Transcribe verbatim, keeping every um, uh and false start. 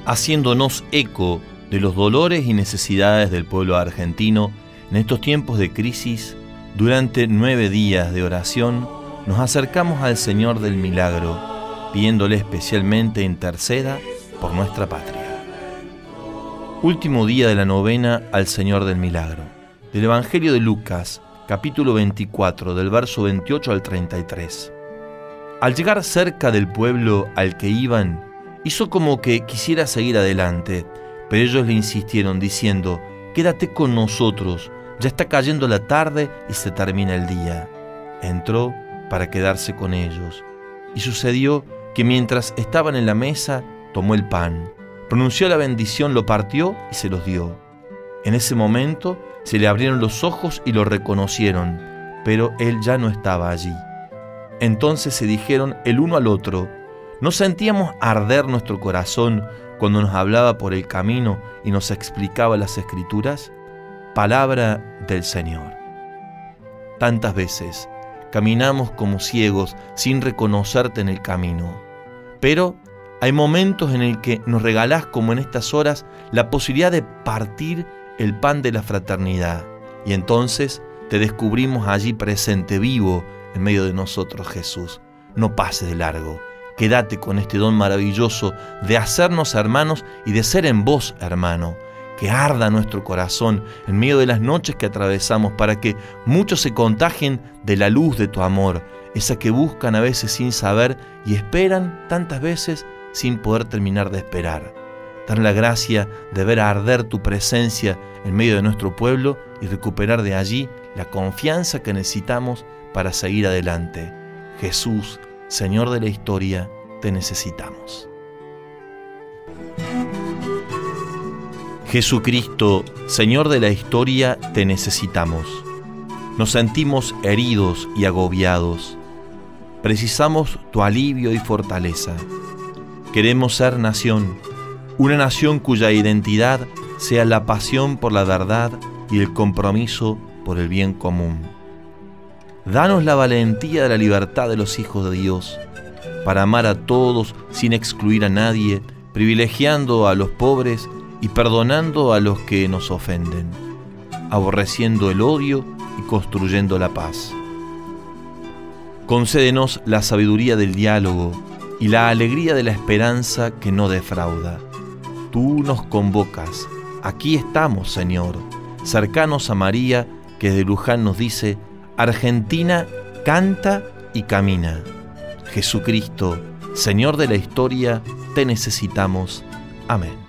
haciéndonos eco de los dolores y necesidades del pueblo argentino en estos tiempos de crisis. Durante nueve días de oración nos acercamos al Señor del Milagro, pidiéndole especialmente interceda por nuestra patria. Último día de la novena al Señor del Milagro. Del Evangelio de Lucas, capítulo veinticuatro, del verso veintiocho al treinta y tres. Al llegar cerca del pueblo al que iban, hizo como que quisiera seguir adelante, pero ellos le insistieron diciendo: «Quédate con nosotros, ya está cayendo la tarde y se termina el día». Entró para quedarse con ellos. Y sucedió que mientras estaban en la mesa, tomó el pan, pronunció la bendición, lo partió y se los dio. En ese momento se le abrieron los ojos y lo reconocieron, pero él ya no estaba allí. Entonces se dijeron el uno al otro: ¿no sentíamos arder nuestro corazón cuando nos hablaba por el camino y nos explicaba las Escrituras? Palabra del Señor. Tantas veces caminamos como ciegos sin reconocerte en el camino, pero hay momentos en el que nos regalás, como en estas horas, la posibilidad de partir el pan de la fraternidad, y entonces te descubrimos allí presente, vivo, en medio de nosotros, Jesús. No pases de largo, quédate con este don maravilloso de hacernos hermanos y de ser en vos hermano. Que arda nuestro corazón en medio de las noches que atravesamos, para que muchos se contagien de la luz de tu amor, esa que buscan a veces sin saber y esperan tantas veces sin poder terminar de esperar. Dar la gracia de ver arder tu presencia en medio de nuestro pueblo y recuperar de allí la confianza que necesitamos para seguir adelante. Jesús, Señor de la historia, te necesitamos. Jesucristo, Señor de la historia, te necesitamos. Nos sentimos heridos y agobiados. Precisamos tu alivio y fortaleza. Queremos ser nación, una nación cuya identidad sea la pasión por la verdad y el compromiso por el bien común. Danos la valentía de la libertad de los hijos de Dios, para amar a todos sin excluir a nadie, privilegiando a los pobres y perdonando a los que nos ofenden, aborreciendo el odio y construyendo la paz. Concédenos la sabiduría del diálogo y la alegría de la esperanza que no defrauda. Tú nos convocas, aquí estamos, Señor, cercanos a María, que desde Luján nos dice: Argentina canta y camina. Jesucristo, Señor de la historia, te necesitamos. Amén.